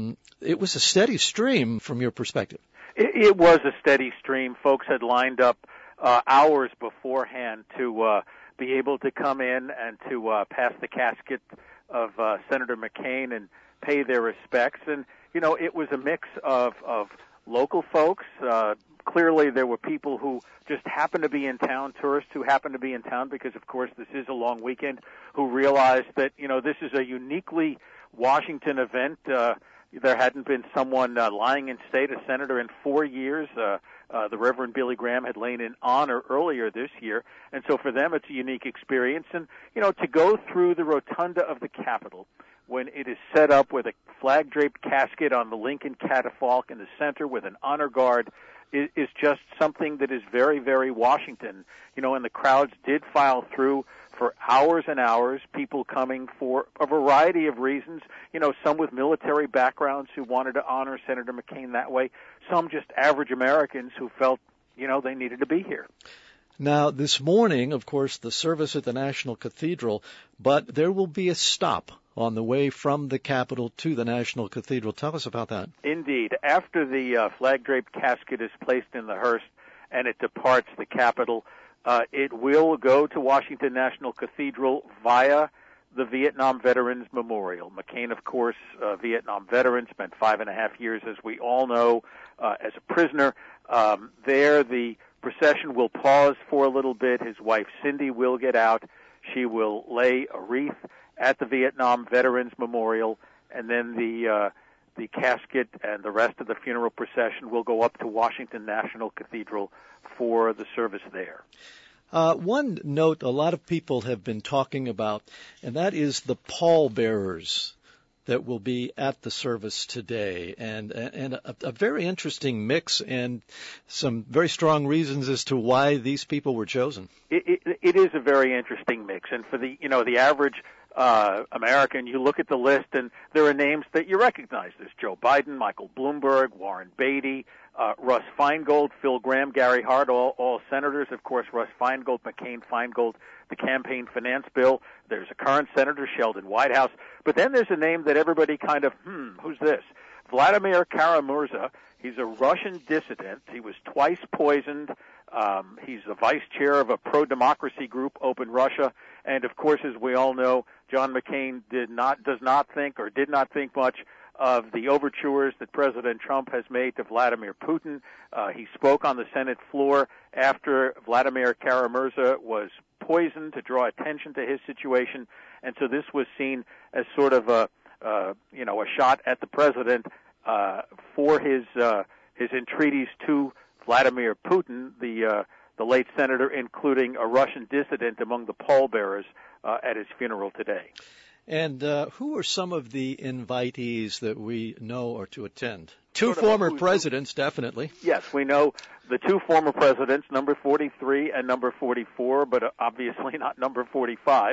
it was a steady stream from your perspective. It was a steady stream. Folks had lined up hours beforehand to be able to come in and to pass the casket of Senator McCain and pay their respects. And, you know, it was a mix of local folks. Clearly there were people who just happened to be in town, tourists who happened to be in town because, of course, this is a long weekend, who realized that, you know, this is a uniquely Washington event. There hadn't been someone lying in state, a senator, in 4 years. The Reverend Billy Graham had lain in honor earlier this year. And so for them, it's a unique experience. And, you know, to go through the rotunda of the Capitol when it is set up with a flag-draped casket on the Lincoln catafalque in the center with an honor guard is just something that is very, very Washington. You know, and the crowds did file through for hours and hours, people coming for a variety of reasons, you know, some with military backgrounds who wanted to honor Senator McCain that way, some just average Americans who felt, you know, they needed to be here. Now, this morning, of course, the service at the National Cathedral, but there will be a stop on the way from the Capitol to the National Cathedral. Tell us about that. Indeed. After the flag-draped casket is placed in the hearse and it departs the Capitol, it will go to Washington National Cathedral via the Vietnam Veterans Memorial. McCain, of course, Vietnam veteran, spent 5.5 years, as we all know, as a prisoner. There, the procession will pause for a little bit. His wife, Cindy, will get out. She will lay a wreath at the Vietnam Veterans Memorial, and then the casket and the rest of the funeral procession will go up to Washington National Cathedral for the service there. One note a lot of people have been talking about, and that is the pallbearers that will be at the service today, and a very interesting mix and some very strong reasons as to why these people were chosen. It is a very interesting mix, and for the average American, you look at the list and there are names that you recognize. There's Joe Biden, Michael Bloomberg, Warren Beatty, Russ Feingold, Phil Gramm, Gary Hart, all senators. Of course, Russ Feingold, McCain Feingold, the campaign finance bill. There's a current senator, Sheldon Whitehouse. But then there's a name that everybody kind of, who's this? Vladimir Kara-Murza. He's a Russian dissident. He was twice poisoned. He's the vice chair of a pro-democracy group, Open Russia. And, of course, as we all know, John McCain did not think much of the overtures that President Trump has made to Vladimir Putin. He spoke on the Senate floor after Vladimir Kara-Murza was poisoned to draw attention to his situation. And so this was seen as sort of a shot at the president for his entreaties to Vladimir Putin, the late senator, including a Russian dissident among the pallbearers at his funeral today. And who are some of the invitees that we know are to attend? Two former presidents, definitely. Yes, we know the two former presidents, number 43 and number 44, but obviously not number 45.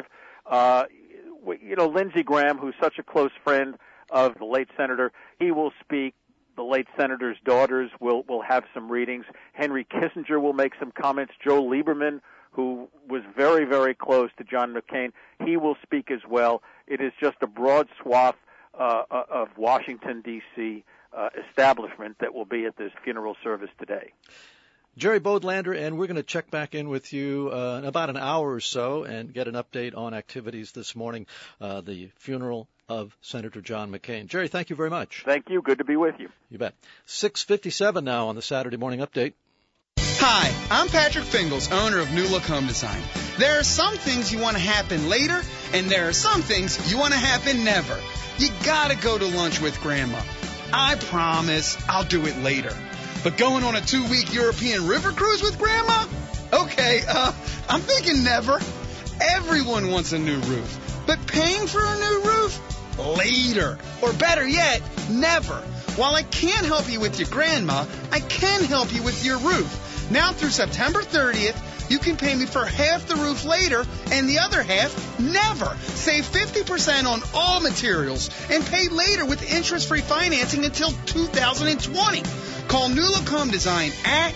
Lindsey Graham, who's such a close friend of the late senator, he will speak. The late senator's daughters will have some readings. Henry Kissinger will make some comments. Joe Lieberman, who was very, very close to John McCain, he will speak as well. It is just a broad swath of Washington, D.C. Establishment that will be at this funeral service today. Jerry Bodlander, and we're going to check back in with you in about an hour or so and get an update on activities this morning, the funeral of Senator John McCain. Jerry, thank you very much. Thank you. Good to be with you. You bet. 6:57 now on the Saturday Morning Update. Hi, I'm Patrick Fingles, owner of New Look Home Design. There are some things you want to happen later, and there are some things you want to happen never. You gotta go to lunch with Grandma. I promise I'll do it later. But going on a 2-week European river cruise with Grandma? Okay, I'm thinking never. Everyone wants a new roof. But paying for a new roof? Later. Or better yet, never. While I can't help you with your grandma, I can help you with your roof. Now through September 30th, you can pay me for half the roof later and the other half never. Save 50% on all materials and pay later with interest-free financing until 2020. Call New Look Home Design at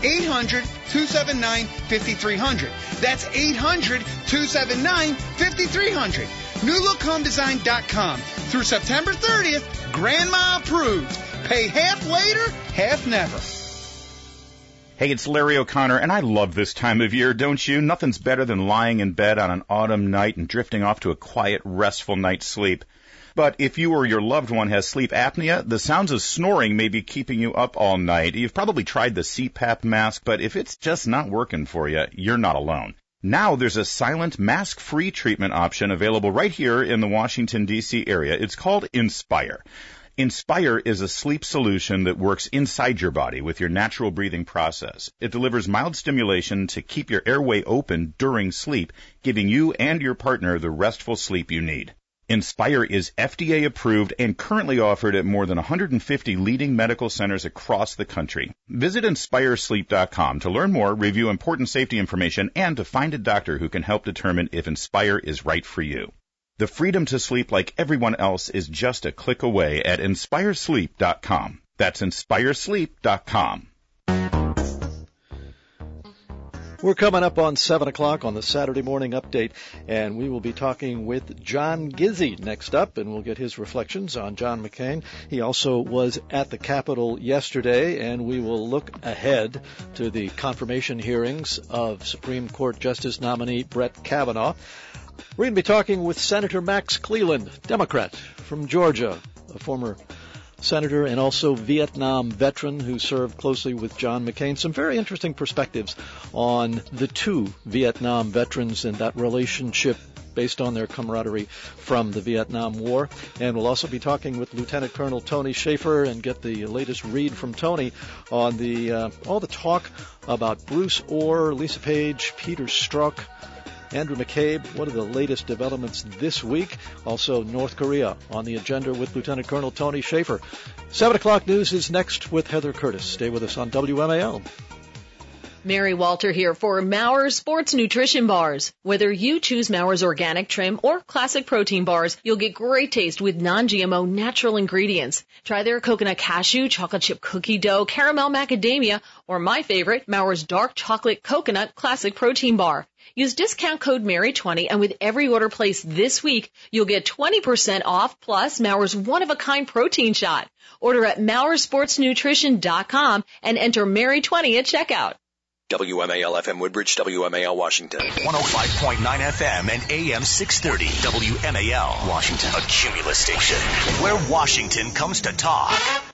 800-279-5300. That's 800-279-5300. NewLookHomeDesign.com. Through September 30th, Grandma approved. Pay half later, half never. Hey, it's Larry O'Connor, and I love this time of year, don't you? Nothing's better than lying in bed on an autumn night and drifting off to a quiet, restful night's sleep. But if you or your loved one has sleep apnea, the sounds of snoring may be keeping you up all night. You've probably tried the CPAP mask, but if it's just not working for you, you're not alone. Now there's a silent, mask-free treatment option available right here in the Washington, D.C. area. It's called Inspire. Inspire is a sleep solution that works inside your body with your natural breathing process. It delivers mild stimulation to keep your airway open during sleep, giving you and your partner the restful sleep you need. Inspire is FDA approved and currently offered at more than 150 leading medical centers across the country. Visit InspireSleep.com to learn more, review important safety information, and to find a doctor who can help determine if Inspire is right for you. The freedom to sleep like everyone else is just a click away at InspireSleep.com. That's InspireSleep.com. We're coming up on 7 o'clock on the Saturday Morning Update, and we will be talking with John Gizzi next up, and we'll get his reflections on John McCain. He also was at the Capitol yesterday, and we will look ahead to the confirmation hearings of Supreme Court Justice nominee Brett Kavanaugh. We're going to be talking with Senator Max Cleland, Democrat from Georgia, a former senator and also Vietnam veteran who served closely with John McCain. Some very interesting perspectives on the two Vietnam veterans and that relationship based on their camaraderie from the Vietnam War. And we'll also be talking with Lieutenant Colonel Tony Schaefer and get the latest read from Tony on all the talk about Bruce Orr, Lisa Page, Peter Strzok, Andrew McCabe. What are the latest developments this week? Also, North Korea on the agenda with Lieutenant Colonel Tony Schaefer. 7 o'clock news is next with Heather Curtis. Stay with us on WMAL. Mary Walter here for Maurer Sports Nutrition Bars. Whether you choose Maurer's Organic Trim or Classic Protein Bars, you'll get great taste with non-GMO natural ingredients. Try their coconut cashew, chocolate chip cookie dough, caramel macadamia, or my favorite, Maurer's Dark Chocolate Coconut Classic Protein Bar. Use discount code MARY20, and with every order placed this week, you'll get 20% off plus Maurer's one-of-a-kind protein shot. Order at MaurerSportsNutrition.com and enter MARY20 at checkout. WMAL FM Woodbridge, WMAL Washington. 105.9 FM and AM 630. WMAL Washington. A Cumulus station where Washington comes to talk.